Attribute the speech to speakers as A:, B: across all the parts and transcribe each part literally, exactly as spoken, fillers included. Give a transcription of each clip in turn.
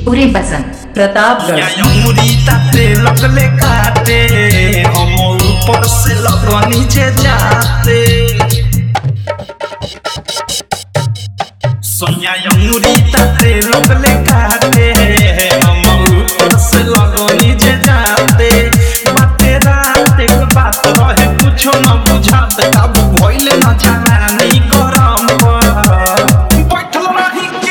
A: पूरे बसंत प्रतापगढ़
B: लगले काटे हम ऊपर से लग नीचे जाते सोनिया अंगूरी ताते लगले काटे हम ऊपर से लग नीचे जाते बाते रात एक बात रहे कुछ न बुझात कब भइल न जाना नहीं करम बैठल रही के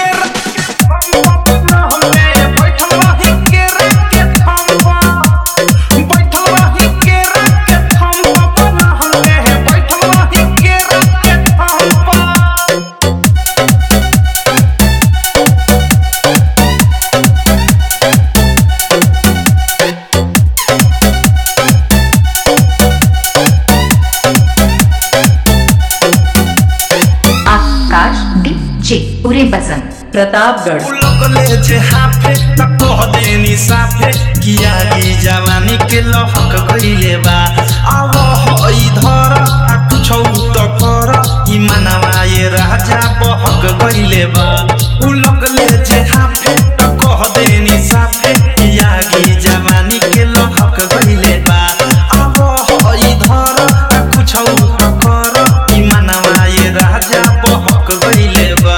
A: पूरे बसंत प्रतापगढ़
B: लगले जे हाफे त कह देनी साफे किया की जवानी के लहक गइले बा अब हई धर आ कुछौ त कर ई मनवा ये राजा बहक गइले बा उ लगले जे हाफे त कह देनी साफे किया की जवानी के लहक गइले बा अब हई धर आ कुछौ त कर ई मनवा ये राजा बहक गइले बा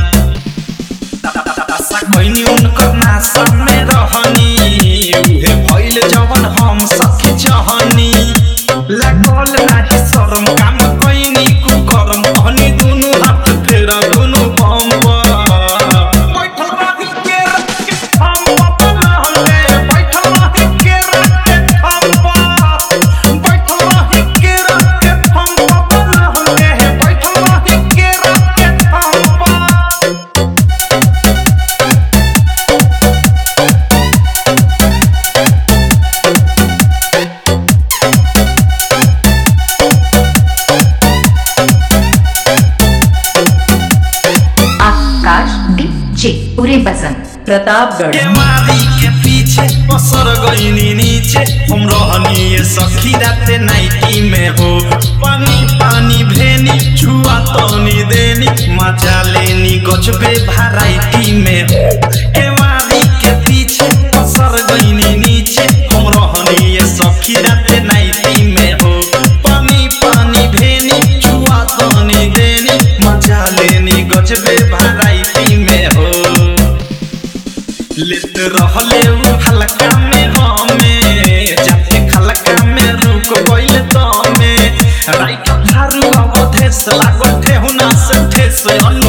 B: कोइनी उनकर नासा में रहनी उहे भइल जवन हम सखी चाहनी लागल नाही शरम काम कोइनी कु करम कहनी दुनु हाथ फेरा दुनु बम बैठल रही के हम अपना हले बैठल रही के हम बैठल रही के हम अपना हले बैठल रही के हम
A: पूरे बसंत प्रतापगढ़
B: मारी के पीछे पसर गईनी नीचे हम रहनी ये सखी राते नाइटी में हो पानी पानी भेनी छुआ तनी देनी मजा लेनी गजबे भराइटी में हो ए मारी के पीछे पसर गईनी नीचे हम रहनी ये सखी राते नाइटी में हो पानी पानी भेनी छुआ तनी देनी मजा लेनी गजबे भराइटी में हो लेत रहले उ हल्का में हमें जाते खलका में रुक गइल तमे राइट थारू अवधेश लागो ठेहुना से ठेस